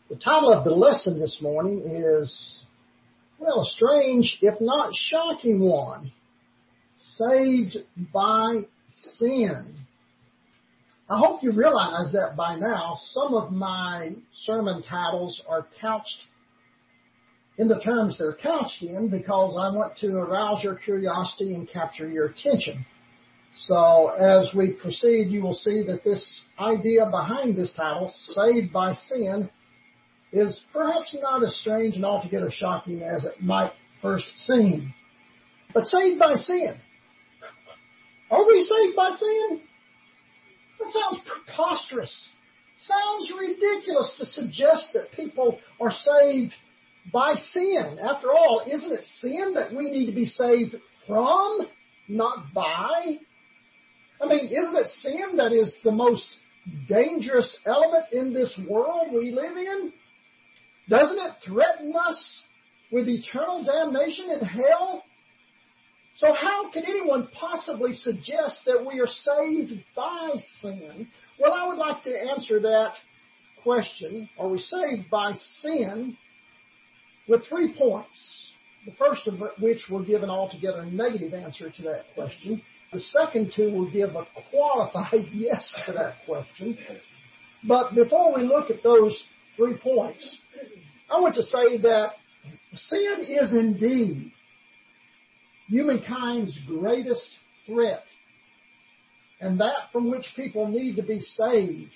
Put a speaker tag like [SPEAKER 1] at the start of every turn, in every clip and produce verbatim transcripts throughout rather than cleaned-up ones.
[SPEAKER 1] The title of the lesson this morning is, well, a strange, if not shocking one. Saved by sin. I hope you realize that by now some of my sermon titles are couched in the terms they're couched in because I want to arouse your curiosity and capture your attention. So as we proceed, you will see that this idea behind this title, Saved by Sin, is perhaps not as strange and altogether shocking as it might first seem. But saved by sin. Are we saved by sin? That sounds preposterous. Sounds ridiculous to suggest that people are saved by sin. After all, isn't it sin that we need to be saved from, not by? I mean, isn't it sin that is the most dangerous element in this world we live in? Doesn't it threaten us with eternal damnation in hell? So how can anyone possibly suggest that we are saved by sin? Well, I would like to answer that question, are we saved by sin, with three points. The first of which will give an altogether negative answer to that question. The second two will give a qualified yes to that question. But before we look at those three points, I want to say that sin is indeed humankind's greatest threat, and that from which people need to be saved.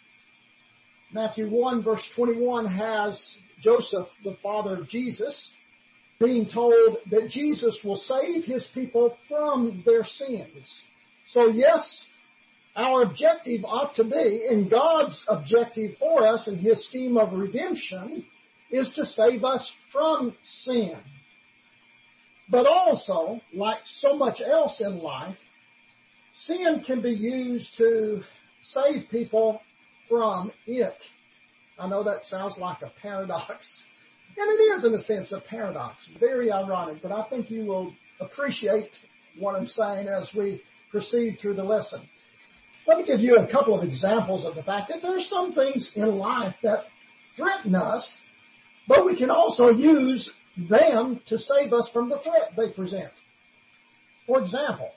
[SPEAKER 1] Matthew one verse twenty-one has Joseph, the father of Jesus, being told that Jesus will save his people from their sins. So yes, our objective ought to be, and God's objective for us in His scheme of redemption, is to save us from sin. But also, like so much else in life, sin can be used to save people from it. I know that sounds like a paradox, and it is in a sense a paradox, very ironic, but I think you will appreciate what I'm saying as we proceed through the lesson. Let me give you a couple of examples of the fact that there are some things in life that threaten us, but we can also use them to save us from the threat they present. For example,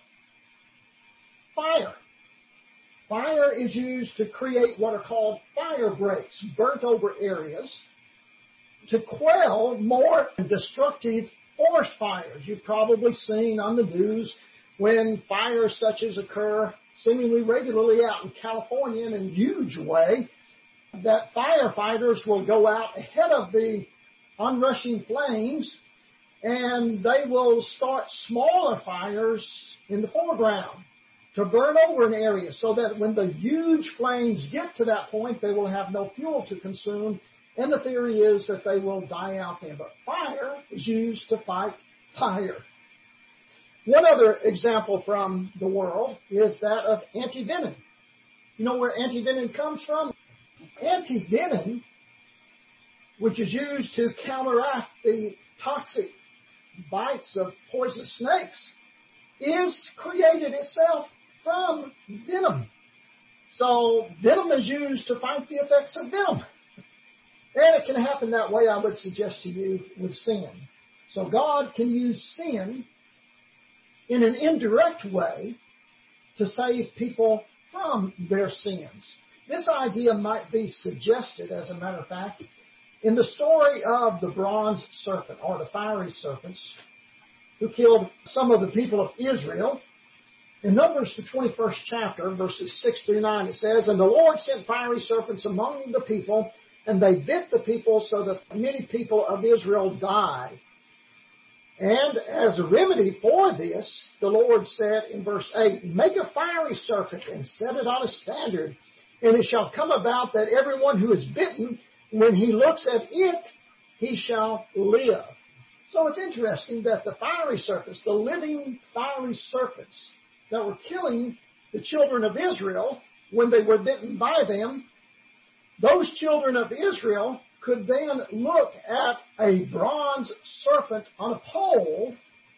[SPEAKER 1] fire. Fire is used to create what are called fire breaks, burnt over areas, to quell more destructive forest fires. You've probably seen on the news when fires such as occur seemingly regularly out in California in a huge way, that firefighters will go out ahead of the onrushing flames and they will start smaller fires in the foreground to burn over an area so that when the huge flames get to that point, they will have no fuel to consume, and the theory is that they will die out then. But fire is used to fight fire. One other example from the world is that of antivenin. You know where antivenin comes from? Antivenin, which is used to counteract the toxic bites of poisonous snakes, is created itself from venom. So venom is used to fight the effects of venom. And it can happen that way, I would suggest to you, with sin. So God can use sin in an indirect way to save people from their sins. This idea might be suggested, as a matter of fact, in the story of the bronze serpent, or the fiery serpents, who killed some of the people of Israel. In Numbers, the twenty-first chapter, verses six through nine, it says, "And the Lord sent fiery serpents among the people, and they bit the people so that many people of Israel died. And as a remedy for this, the Lord said in verse eight, Make a fiery serpent and set it on a standard, and it shall come about that everyone who is bitten, when he looks at it, he shall live." So it's interesting that the fiery serpents, the living fiery serpents that were killing the children of Israel when they were bitten by them, those children of Israel could then look at a bronze serpent on a pole,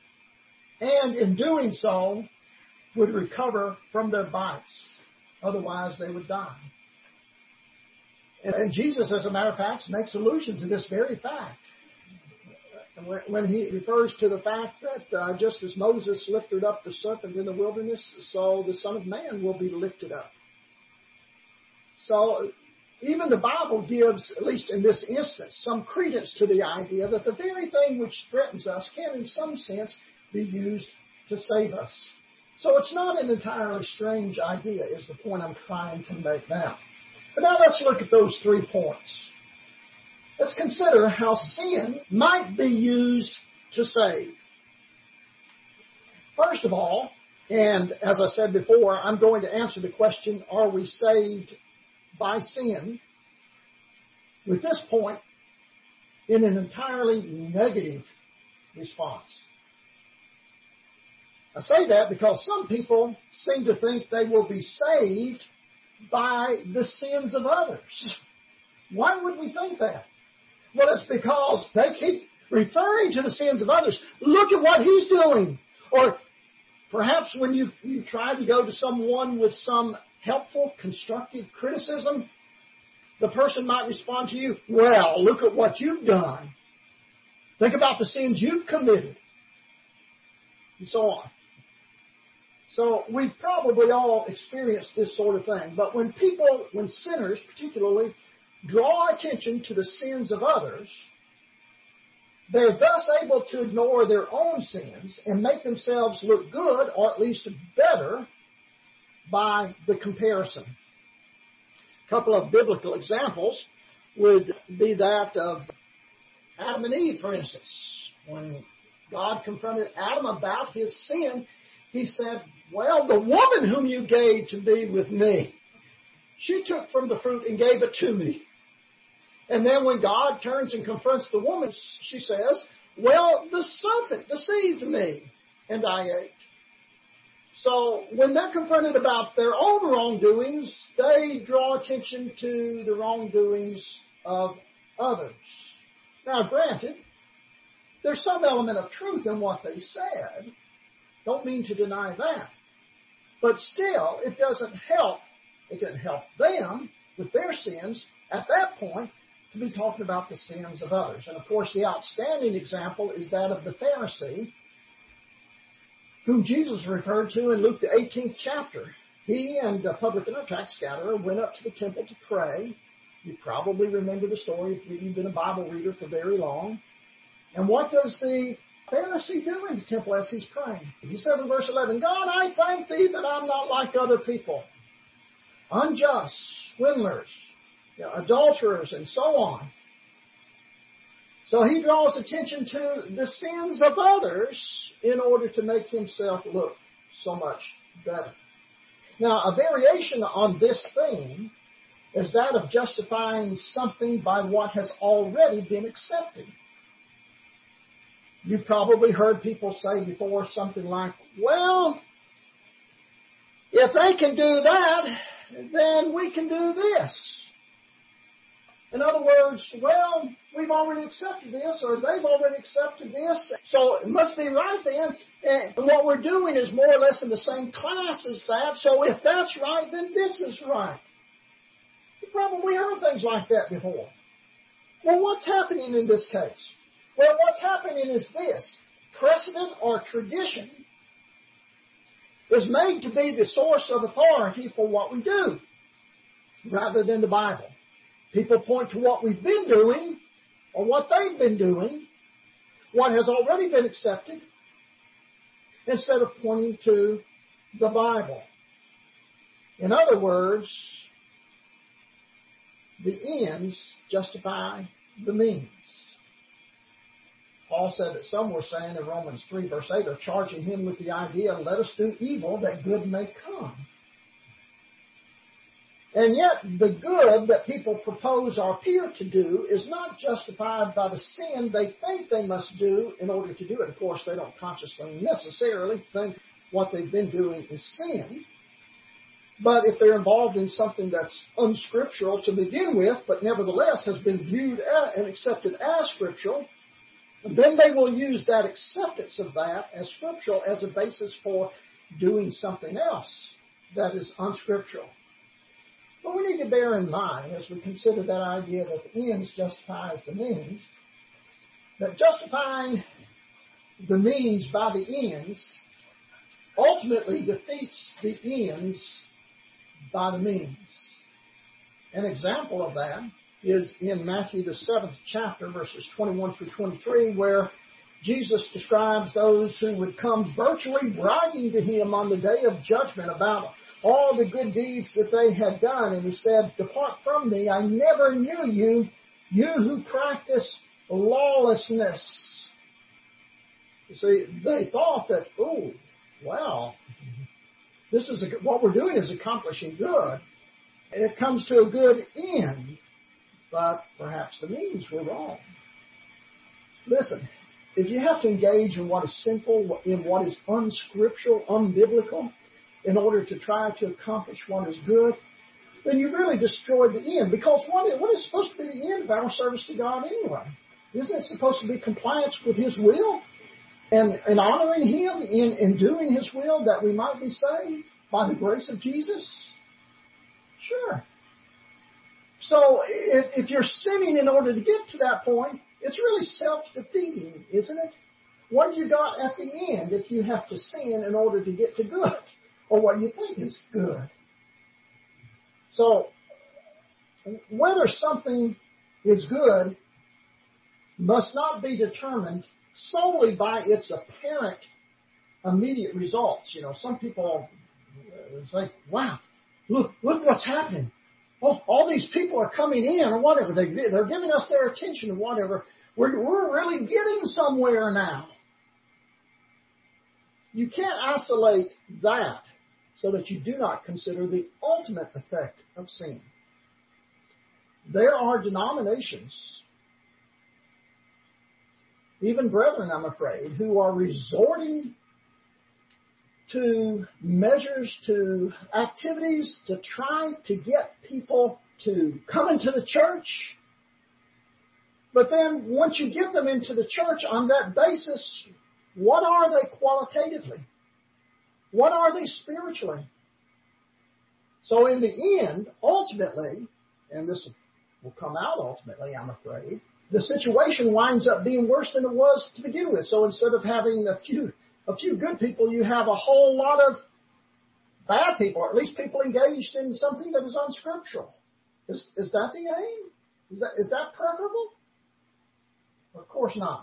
[SPEAKER 1] and in doing so would recover from their bites. Otherwise they would die. And Jesus, as a matter of fact, makes allusion to this very fact. When he refers to the fact that uh, just as Moses lifted up the serpent in the wilderness, so the Son of Man will be lifted up. So even the Bible gives, at least in this instance, some credence to the idea that the very thing which threatens us can in some sense be used to save us. So it's not an entirely strange idea, is the point I'm trying to make now. But now let's look at those three points. Let's consider how sin might be used to save. First of all, and as I said before, I'm going to answer the question, are we saved by sin? With this point, in an entirely negative response. I say that because some people seem to think they will be saved by the sins of others. Why would we think that? Well, it's because they keep referring to the sins of others. Look at what he's doing. Or perhaps when you've, you've tried to go to someone with some helpful, constructive criticism, the person might respond to you, well, look at what you've done. Think about the sins you've committed. And so on. So we've probably all experienced this sort of thing. But when people, when sinners particularly, draw attention to the sins of others, they're thus able to ignore their own sins and make themselves look good, or at least better, by the comparison. A couple of biblical examples would be that of Adam and Eve, for instance. When God confronted Adam about his sin, he said, well, the woman whom you gave to be with me, she took from the fruit and gave it to me. And then when God turns and confronts the woman, she says, well, the serpent deceived me, and I ate. So when they're confronted about their own wrongdoings, they draw attention to the wrongdoings of others. Now, granted, there's some element of truth in what they said. Don't mean to deny that. But still, it doesn't help. It doesn't help them with their sins at that point to be talking about the sins of others. And of course, the outstanding example is that of the Pharisee, whom Jesus referred to in Luke the eighteenth chapter. He and the publican or tax gatherer went up to the temple to pray. You probably remember the story if you've been a Bible reader for very long. And what does the Pharisee do in the temple as he's praying? He says in verse eleven, God, I thank thee that I'm not like other people, unjust, swindlers, you know, adulterers, and so on. So he draws attention to the sins of others in order to make himself look so much better. Now, a variation on this theme is that of justifying something by what has already been accepted. You've probably heard people say before something like, well, if they can do that, then we can do this. In other words, well, we've already accepted this, or they've already accepted this, so it must be right then. And what we're doing is more or less in the same class as that, so if that's right, then this is right. You've probably heard things like that before. Well, what's happening in this case? Well, what's happening is this. Precedent or tradition is made to be the source of authority for what we do, rather than the Bible. People point to what we've been doing, or what they've been doing, what has already been accepted, instead of pointing to the Bible. In other words, the ends justify the means. Paul said that some were saying in Romans three, verse eight, are charging him with the idea, let us do evil that good may come. And yet, the good that people propose or appear to do is not justified by the sin they think they must do in order to do it. Of course, they don't consciously necessarily think what they've been doing is sin. But if they're involved in something that's unscriptural to begin with, but nevertheless has been viewed and accepted as scriptural, then they will use that acceptance of that as scriptural as a basis for doing something else that is unscriptural. But we need to bear in mind, as we consider that idea that the ends justifies the means, that justifying the means by the ends ultimately defeats the ends by the means. An example of that is in Matthew the seventh chapter, verses twenty-one through twenty-three, where Jesus describes those who would come virtually bragging to him on the day of judgment about all the good deeds that they had done. And he said, "Depart from me, I never knew you, you who practice lawlessness." You see, they thought that, oh, well, this is a, what we're doing is accomplishing good. It comes to a good end, but perhaps the means were wrong. Listen, if you have to engage in what is sinful, in what is unscriptural, unbiblical, in order to try to accomplish what is good, then you've really destroyed the end. Because what is, what is supposed to be the end of our service to God anyway? Isn't it supposed to be compliance with His will and, and honoring Him in, in doing His will that we might be saved by the grace of Jesus? Sure. So if, if you're sinning in order to get to that point, it's really self-defeating, isn't it? What have you got at the end if you have to sin in order to get to good, or what you think is good? So whether something is good must not be determined solely by its apparent immediate results. You know, some people think, wow, look, look what's happening. Oh, all these people are coming in or whatever. They, they're giving us their attention or whatever. We're, we're really getting somewhere now. You can't isolate that so that you do not consider the ultimate effect of sin. There are denominations, even brethren, I'm afraid, who are resorting to measures, to activities to try to get people to come into the church. But then once you get them into the church on that basis, what are they qualitatively? What are they spiritually? So in the end, ultimately, and this will come out ultimately, I'm afraid, the situation winds up being worse than it was to begin with. So instead of having a few a few good people, you have a whole lot of bad people, or at least people engaged in something that is unscriptural. Is, is that the aim? Is that, is that preferable? Of course not.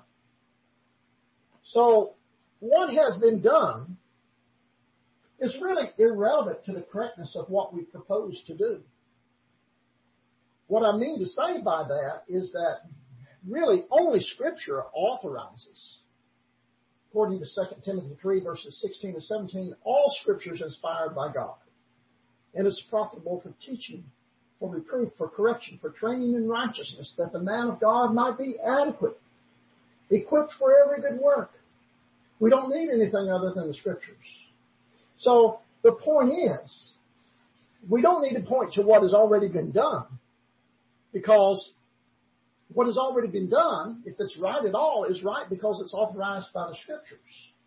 [SPEAKER 1] So what has been done is really irrelevant to the correctness of what we propose to do. What I mean to say by that is that really only Scripture authorizes. According to Second Timothy three, verses sixteen and seventeen, all Scripture is inspired by God, and is profitable for teaching, for reproof, for correction, for training in righteousness, that the man of God might be adequate, equipped for every good work. We don't need anything other than the Scriptures. So the point is, we don't need to point to what has already been done, because what has already been done, if it's right at all, is right because it's authorized by the Scriptures.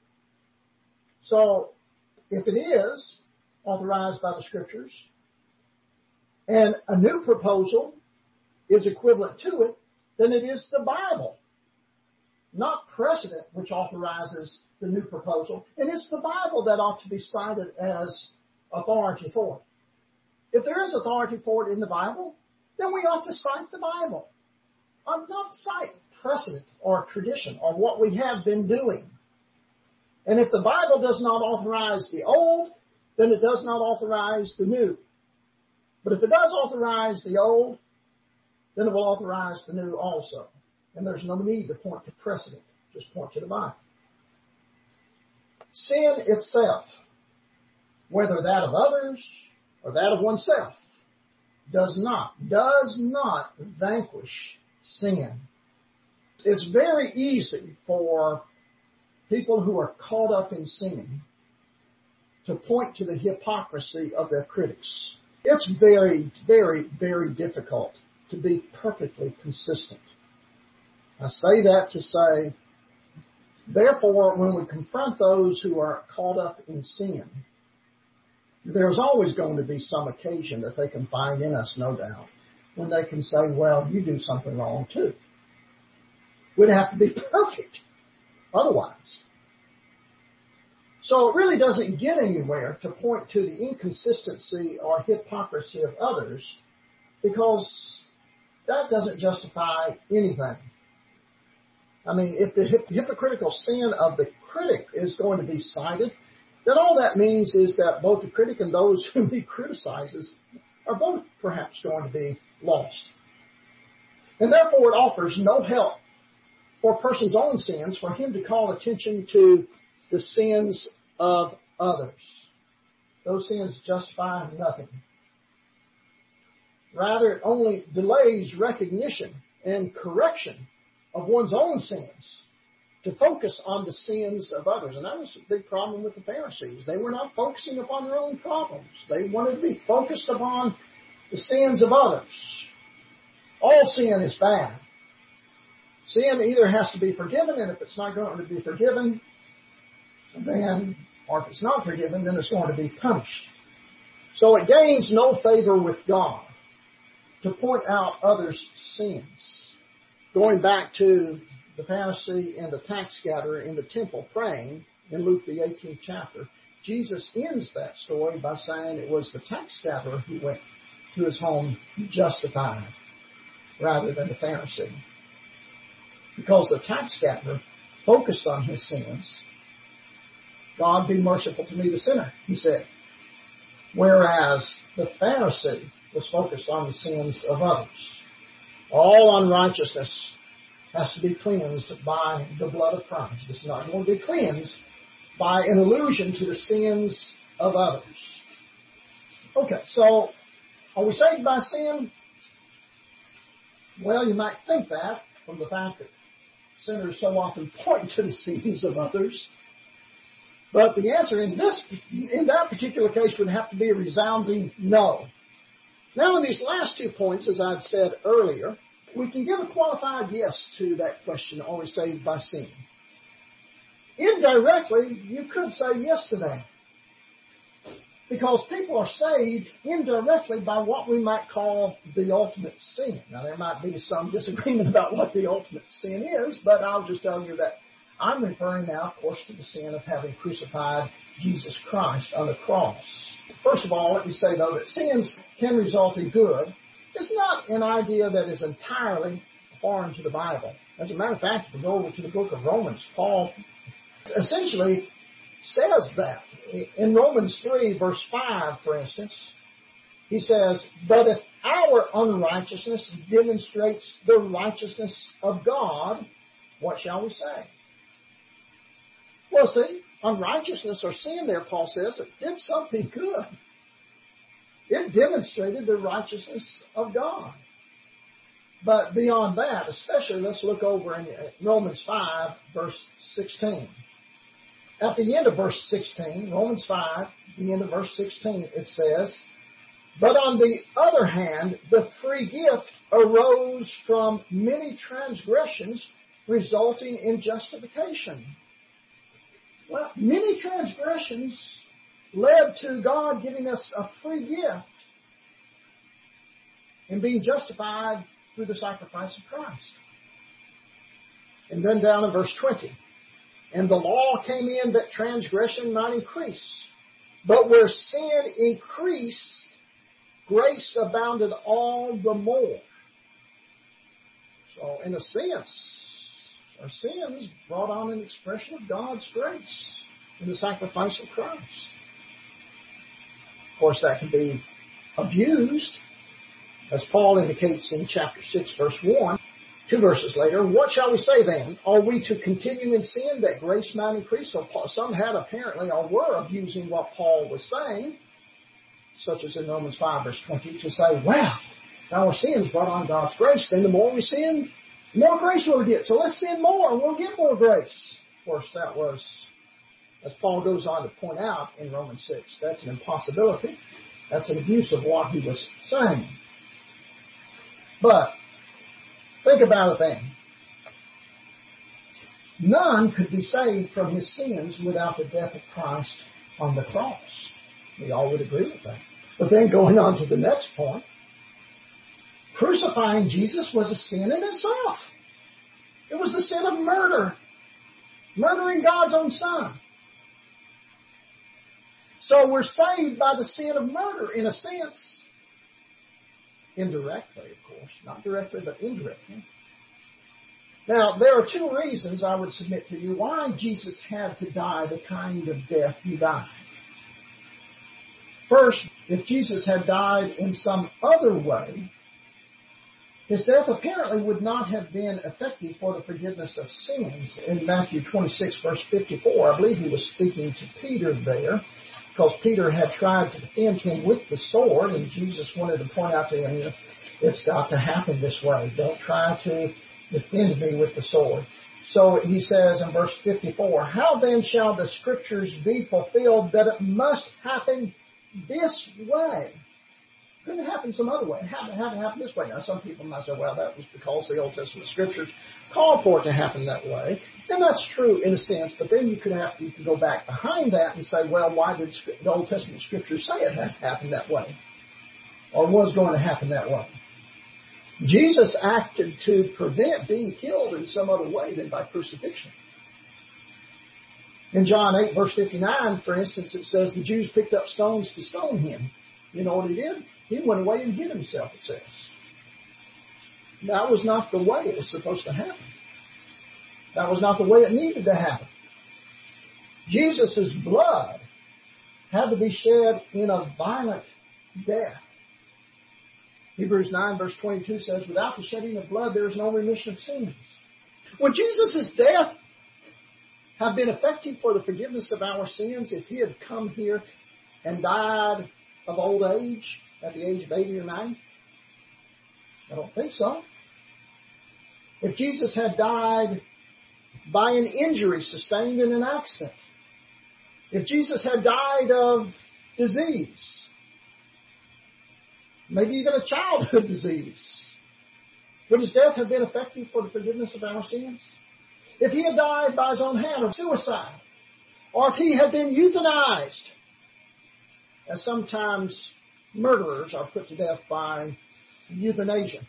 [SPEAKER 1] So if it is authorized by the Scriptures, and a new proposal is equivalent to it, then it is the Bible, not precedent, which authorizes the new proposal. And it's the Bible that ought to be cited as authority for it. If there is authority for it in the Bible, then we ought to cite the Bible. I'm not cite precedent or tradition or what we have been doing. And if the Bible does not authorize the old, then it does not authorize the new. But if it does authorize the old, then it will authorize the new also. And there's no need to point to precedent. Just point to the Bible. Sin itself, whether that of others or that of oneself, does not, does not vanquish sin. It's very easy for people who are caught up in sin to point to the hypocrisy of their critics. It's very, very, very difficult to be perfectly consistent. I say that to say, therefore, when we confront those who are caught up in sin, There's always going to be some occasion that they can find in us, no doubt, when they can say, well, you do something wrong too. We'd have to be perfect otherwise. So it really doesn't get anywhere to point to the inconsistency or hypocrisy of others, because that doesn't justify anything. I mean, if the hip- hypocritical sin of the critic is going to be cited, then all that means is that both the critic and those whom he criticizes are both perhaps going to be lost. And therefore it offers no help for a person's own sins for him to call attention to the sins of others. Those sins justify nothing. Rather, it only delays recognition and correction of one's own sins to focus on the sins of others. And that was a big problem with the Pharisees. They were not focusing upon their own problems. They wanted to be focused upon the sins of others. All sin is bad. Sin either has to be forgiven, and if it's not going to be forgiven, then, or if it's not forgiven, then it's going to be punished. So it gains no favor with God to point out others' sins. Going back to the Pharisee and the tax gatherer in the temple praying in Luke the eighteenth chapter, Jesus ends that story by saying it was the tax gatherer who went to his home justified rather than the Pharisee. Because the tax gatherer focused on his sins. God, be merciful to me, the sinner, he said. Whereas the Pharisee was focused on the sins of others. All unrighteousness has to be cleansed by the blood of Christ. It's not going to be cleansed by an allusion to the sins of others. Okay, so are we saved by sin? Well, you might think that from the fact that sinners so often point to the sins of others. But the answer in this, in that particular case would have to be a resounding no. Now, in these last two points, as I'd said earlier, we can give a qualified yes to that question, are we saved by sin? Indirectly, you could say yes to that. Because people are saved indirectly by what we might call the ultimate sin. Now, there might be some disagreement about what the ultimate sin is, but I'll just tell you that I'm referring now, of course, to the sin of having crucified Jesus Christ on the cross. First of all, let me say, though, that sins can result in good. It's not an idea that is entirely foreign to the Bible. As a matter of fact, if we go over to the book of Romans, Paul essentially says that. In Romans three, verse five, for instance, he says, but if our unrighteousness demonstrates the righteousness of God, what shall we say? Well, see, unrighteousness or sin there, Paul says, it did something good. It demonstrated the righteousness of God. But beyond that, especially let's look over in Romans five, verse sixteen. At the end of verse sixteen, Romans five, the end of verse sixteen, it says, but on the other hand, the free gift arose from many transgressions, resulting in justification. Well, many transgressions led to God giving us a free gift and being justified through the sacrifice of Christ. And then down in verse twenty, and the law came in that transgression might increase. But where sin increased, grace abounded all the more. So in a sense, our sins brought on an expression of God's grace in the sacrifice of Christ. Of course, that can be abused, as Paul indicates in chapter six, verse one. Two verses later, what shall we say then? Are we to continue in sin that grace might increase? So some had apparently or were abusing what Paul was saying, such as in Romans five, verse twenty, to say, well, now our sins brought on God's grace, then the more we sin, the more grace we'll get. So let's sin more and we'll get more grace. Of course, that was, as Paul goes on to point out in Romans six, that's an impossibility. That's an abuse of what he was saying. But think about it then. None could be saved from his sins without the death of Christ on the cross. We all would agree with that. But then going on to the next point, crucifying Jesus was a sin in itself. It was the sin of murder. Murdering God's own Son. So we're saved by the sin of murder, in a sense. Indirectly, of course. Not directly, but indirectly. Now, there are two reasons I would submit to you why Jesus had to die the kind of death he died. First, if Jesus had died in some other way, his death apparently would not have been effective for the forgiveness of sins. In Matthew twenty-six, verse fifty-four, I believe he was speaking to Peter there, because Peter had tried to defend him with the sword, and Jesus wanted to point out to him, it's got to happen this way. Don't try to defend me with the sword. So he says in verse fifty-four, how then shall the Scriptures be fulfilled that it must happen this way? Couldn't happen some other way. It had to happen this way. Now, some people might say, well, that was because the Old Testament Scriptures called for it to happen that way. And that's true in a sense, but then you could have, you could go back behind that and say, well, why did the Old Testament Scriptures say it had to happen that way? Or was going to happen that way? Jesus acted to prevent being killed in some other way than by crucifixion. In John eight, verse fifty-nine, for instance, it says the Jews picked up stones to stone him. You know what he did? He went away and hid himself, it says. That was not the way it was supposed to happen. That was not the way it needed to happen. Jesus' blood had to be shed in a violent death. Hebrews nine, verse twenty-two says, without the shedding of blood, there is no remission of sins. Would Jesus' death have been effective for the forgiveness of our sins if he had come here and died of old age at the age of eighty or ninety? I don't think so. If Jesus had died by an injury sustained in an accident, if Jesus had died of disease, maybe even a childhood disease, would his death have been effective for the forgiveness of our sins? If he had died by his own hand or suicide, or if he had been euthanized, as sometimes murderers are put to death by euthanasia,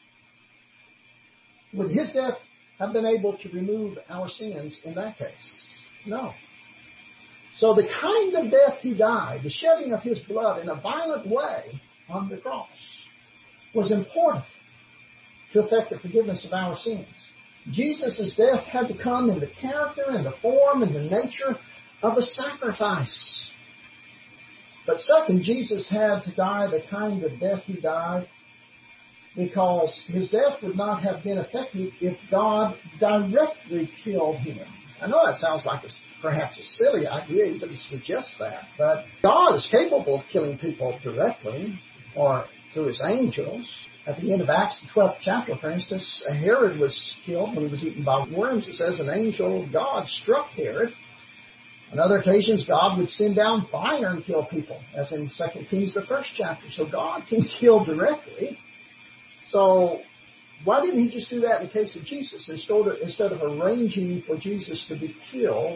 [SPEAKER 1] would his death have been able to remove our sins in that case? No. So the kind of death he died, the shedding of his blood in a violent way on the cross, was important to effect the forgiveness of our sins. Jesus' death had to come in the character and the form and the nature of a sacrifice. But second, Jesus had to die the kind of death he died because his death would not have been effective if God directly killed him. I know that sounds like a, perhaps a silly idea even to suggest that, but God is capable of killing people directly or through his angels. At the end of Acts, the twelfth chapter, for instance, Herod was killed when he was eaten by worms. It says an angel of God struck Herod. On other occasions, God would send down fire and kill people, as in Second Kings, the first chapter. So God can kill directly. So why didn't he just do that in the case of Jesus instead of arranging for Jesus to be killed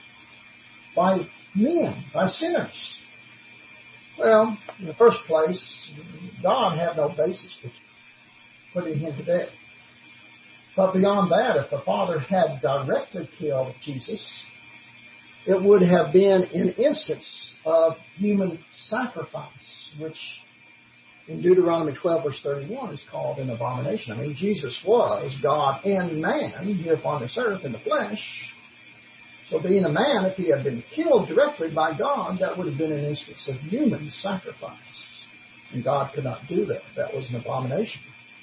[SPEAKER 1] by men, by sinners? Well, in the first place, God had no basis for putting him to death. But beyond that, if the Father had directly killed Jesus, it would have been an instance of human sacrifice, which in Deuteronomy twelve, verse thirty-one, is called an abomination. I mean, Jesus was God and man here upon this earth in the flesh. So being a man, if he had been killed directly by God, that would have been an instance of human sacrifice. And God could not do that. That was an abomination.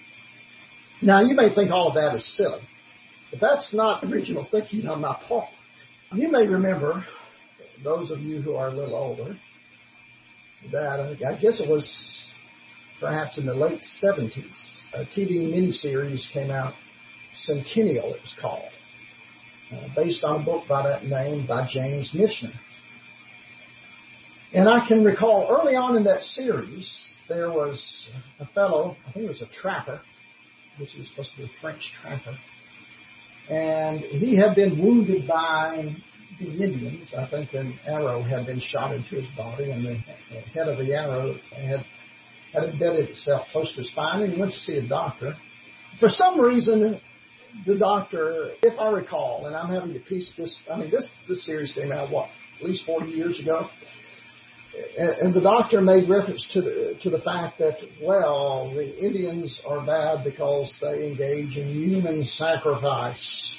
[SPEAKER 1] Now, you may think all of that is silly, but that's not original thinking on my part. You may remember, those of you who are a little older, that uh, I guess it was perhaps in the late seventies, a T V miniseries came out, Centennial it was called, uh, based on a book by that name by James Michener. And I can recall early on in that series, there was a fellow, I think it was a trapper, this was supposed to be a French trapper, and he had been wounded by the Indians. I think an arrow had been shot into his body, and the head of the arrow had, had embedded itself close to his spine, and he went to see a doctor. For some reason, the doctor, if I recall, and I'm having to piece this, I mean, this, this series came out, what, at least forty years ago? And, and the doctor made reference to the, to the fact that, well, the Indians are bad because they engage in human sacrifice.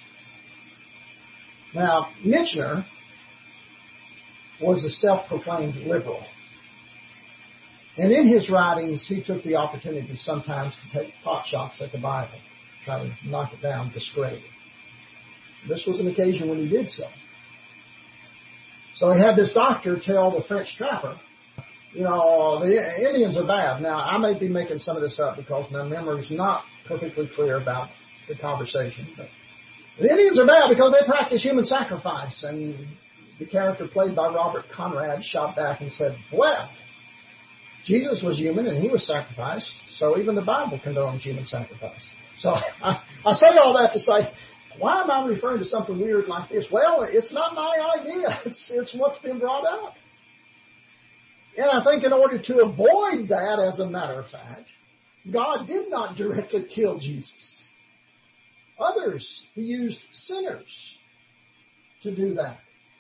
[SPEAKER 1] Now, Michener was a self-proclaimed liberal. And in his writings, he took the opportunity sometimes to take pot shots at the Bible, try to knock it down, discredit it. This was an occasion when he did so. So he had this doctor tell the French trapper, you know, the Indians are bad. Now, I may be making some of this up because my memory is not perfectly clear about the conversation, but the Indians are bad because they practice human sacrifice. And the character played by Robert Conrad shot back and said, well, Jesus was human and he was sacrificed, so even the Bible condones human sacrifice. So I, I say all that to say, why am I referring to something weird like this? Well, it's not my idea. It's, it's what's been brought up. And I think in order to avoid that, as a matter of fact, God did not directly kill Jesus. Others, he used sinners to do that.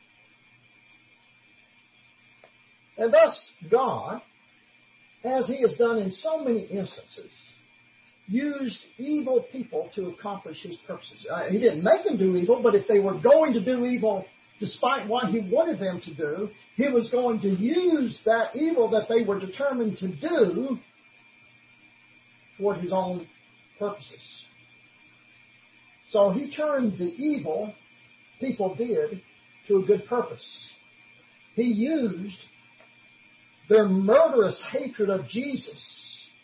[SPEAKER 1] And thus, God, as he has done in so many instances, used evil people to accomplish his purposes. Uh, he didn't make them do evil, but if they were going to do evil despite what he wanted them to do, he was going to use that evil that they were determined to do toward his own purposes. So he turned the evil people did to a good purpose. He used their murderous hatred of Jesus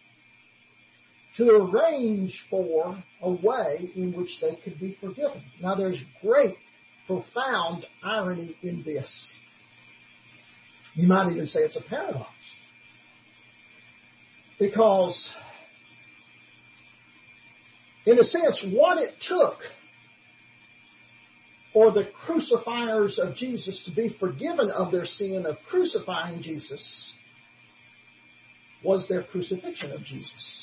[SPEAKER 1] to arrange for a way in which they could be forgiven. Now there's great, profound irony in this. You might even say it's a paradox. Because, in a sense, what it took for the crucifiers of Jesus to be forgiven of their sin of crucifying Jesus was their crucifixion of Jesus.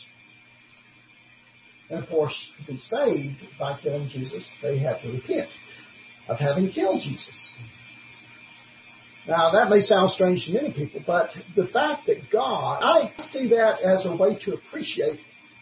[SPEAKER 1] And of course, to be saved by killing Jesus, they had to repent of having killed Jesus. Now, that may sound strange to many people, but the fact that God, I see that as a way to appreciate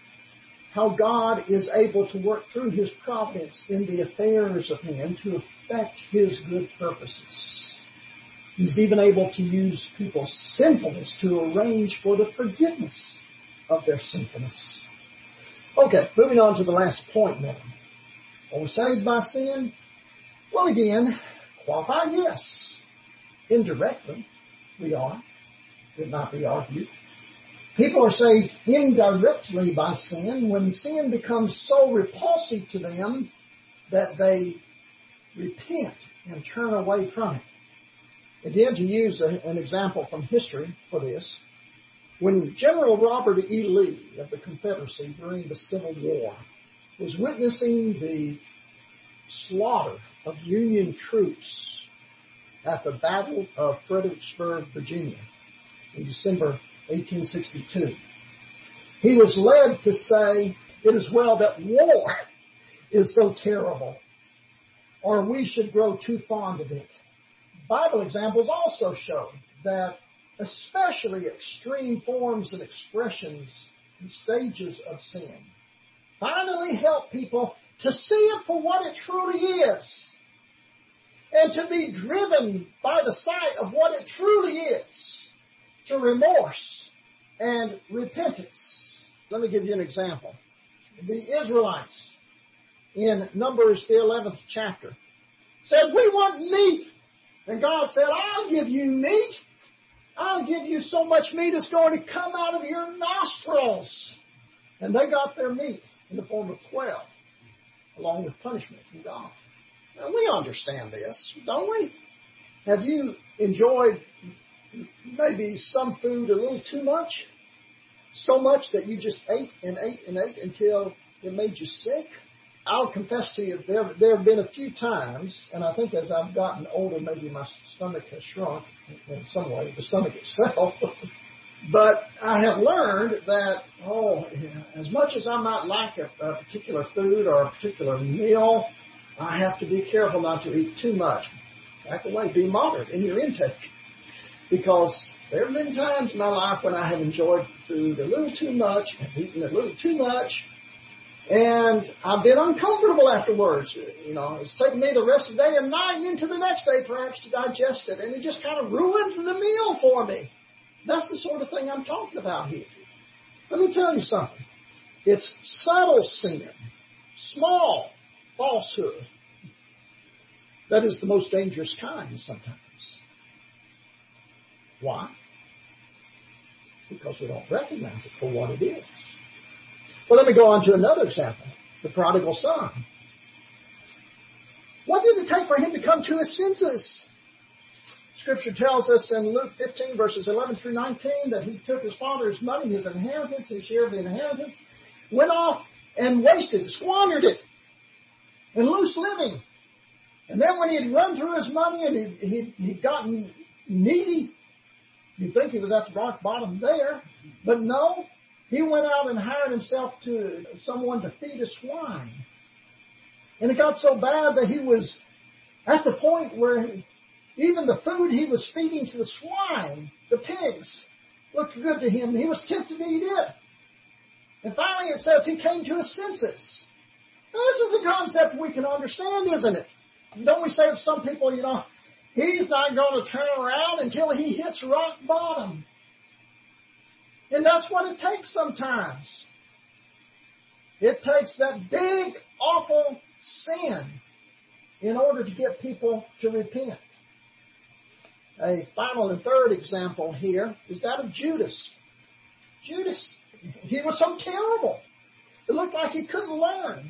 [SPEAKER 1] how God is able to work through his providence in the affairs of men to effect his good purposes. He's even able to use people's sinfulness to arrange for the forgiveness of their sinfulness. Okay, moving on to the last point now. Are we saved by sin? Well, again, qualified, yes. Indirectly, we are. It might be argued. People are saved indirectly by sin when sin becomes so repulsive to them that they repent and turn away from it. Again, to use a, an example from history for this, when General Robert E. Lee of the Confederacy during the Civil War was witnessing the slaughter of Union troops at the Battle of Fredericksburg, Virginia, in December eighteen sixty-two, he was led to say, it is well that war is so terrible, or we should grow too fond of it. Bible examples also show that especially extreme forms and expressions and stages of sin finally help people to see it for what it truly is and to be driven by the sight of what it truly is to remorse and repentance. Let me give you an example. The Israelites in Numbers, the eleventh chapter, said, we want meat. And God said, I'll give you meat. I'll give you so much meat it's going to come out of your nostrils. And they got their meat in the form of quail, along with punishment from God. Now, we understand this, don't we? Have you enjoyed maybe some food a little too much? So much that you just ate and ate and ate until it made you sick? I'll confess to you, there, there have been a few times, and I think as I've gotten older, maybe my stomach has shrunk in some way, the stomach itself. But I have learned that, oh, as much as I might like a, a particular food or a particular meal, I have to be careful not to eat too much. Back away, be moderate in your intake. Because there have been times in my life when I have enjoyed food a little too much, and eaten a little too much, and I've been uncomfortable afterwards. You know, it's taken me the rest of the day and night and into the next day perhaps to digest it, and it just kind of ruined the meal for me. That's the sort of thing I'm talking about here. Let me tell you something. It's subtle sin, small falsehood, that is the most dangerous kind sometimes. Why? Because we don't recognize it for what it is. Well, let me go on to another example, the prodigal son. What did it take for him to come to his senses? Scripture tells us in Luke fifteen, verses eleven through nineteen, that he took his father's money, his inheritance, his share of the inheritance, went off and wasted, squandered it in loose living. And then when he had run through his money and he'd, he'd, he'd gotten needy, you'd think he was at the rock bottom there, but no, he went out and hired himself to someone to feed a swine. And it got so bad that he was at the point where he, even the food he was feeding to the swine, the pigs, looked good to him. He was tempted to eat it. And finally it says he came to his senses. Now, this is a concept we can understand, isn't it? Don't we say of some people, you know, he's not going to turn around until he hits rock bottom. And that's what it takes sometimes. It takes that big, awful sin in order to get people to repent. A final and third example here is that of Judas. Judas, he was so terrible. It looked like he couldn't learn.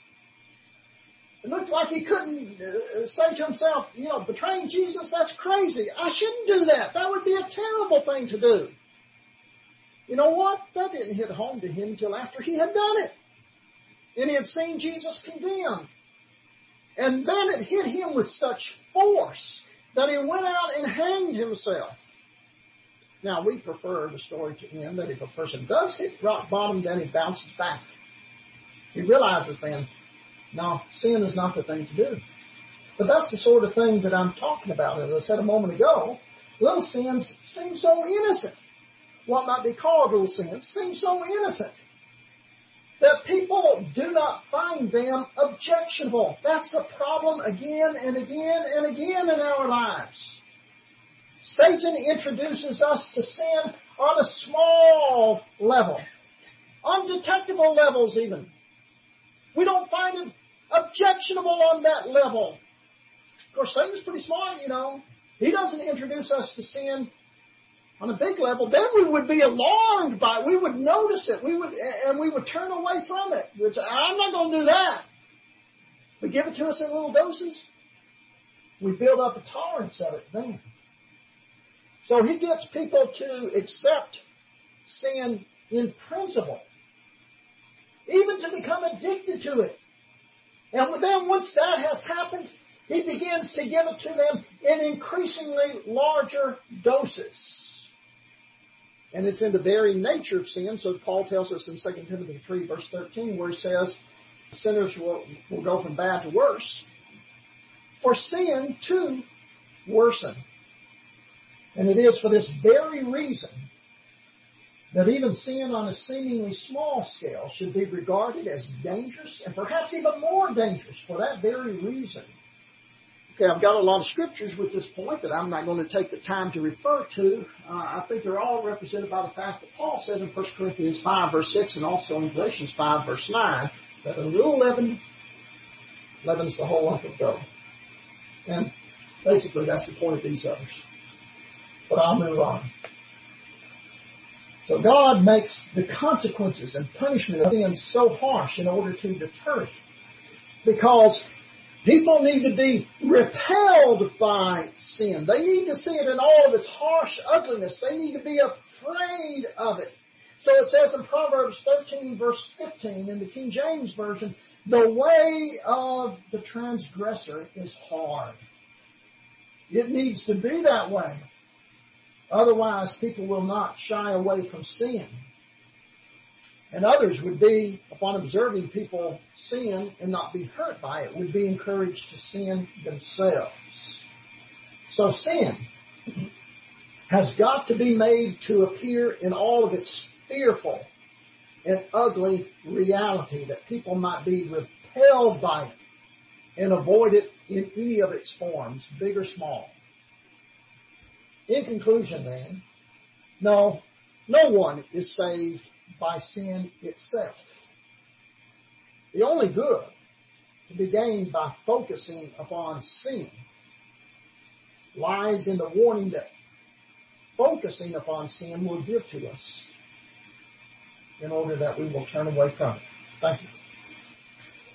[SPEAKER 1] It looked like he couldn't uh, say to himself, you know, betraying Jesus, that's crazy. I shouldn't do that. That would be a terrible thing to do. You know what? That didn't hit home to him until after he had done it. And he had seen Jesus condemned. And then it hit him with such force that he went out and hanged himself. Now, we prefer the story to end that if a person does hit rock bottom, then he bounces back. He realizes then, no, sin is not the thing to do. But that's the sort of thing that I'm talking about. As I said a moment ago, little sins seem so innocent. What might be called little sins seem so innocent that people do not find them objectionable. That's the problem again and again and again in our lives. Satan introduces us to sin on a small level, undetectable levels even. We don't find it objectionable on that level. Of course, Satan's pretty smart, you know. He doesn't introduce us to sin on a big level. Then we would be alarmed by it. We would notice it. We would, and we would turn away from it. We'd say, I'm not going to do that. But give it to us in little doses. We build up a tolerance of it then. So he gets people to accept sin in principle, even to become addicted to it. And then once that has happened, he begins to give it to them in increasingly larger doses. And it's in the very nature of sin. So Paul tells us in Second Timothy three, verse thirteen, where he says, sinners will, will go from bad to worse. For sin, too, worsen. And it is for this very reason that even sin on a seemingly small scale should be regarded as dangerous and perhaps even more dangerous for that very reason. Okay, I've got a lot of scriptures with this point that I'm not going to take the time to refer to. Uh, I think they're all represented by the fact that Paul says in First Corinthians five, verse six, and also in Galatians five, verse nine, that a little leaven leavens the whole lump of dough. And basically that's the point of these others. But I'll move on. So God makes the consequences and punishment of sin so harsh in order to deter it. Because people need to be repelled by sin. They need to see it in all of its harsh ugliness. They need to be afraid of it. So it says in Proverbs thirteen, verse fifteen, in the King James Version, The way of the transgressor is hard. It needs to be that way. Otherwise, people will not shy away from sin. And others would be, upon observing people sin and not be hurt by it, would be encouraged to sin themselves. So sin has got to be made to appear in all of its fearful and ugly reality, that people might be repelled by it and avoid it in any of its forms, big or small. In conclusion then, no, no one is saved by sin itself. The only good to be gained by focusing upon sin lies in the warning that focusing upon sin will give to us in order that we will turn away from it. Thank you.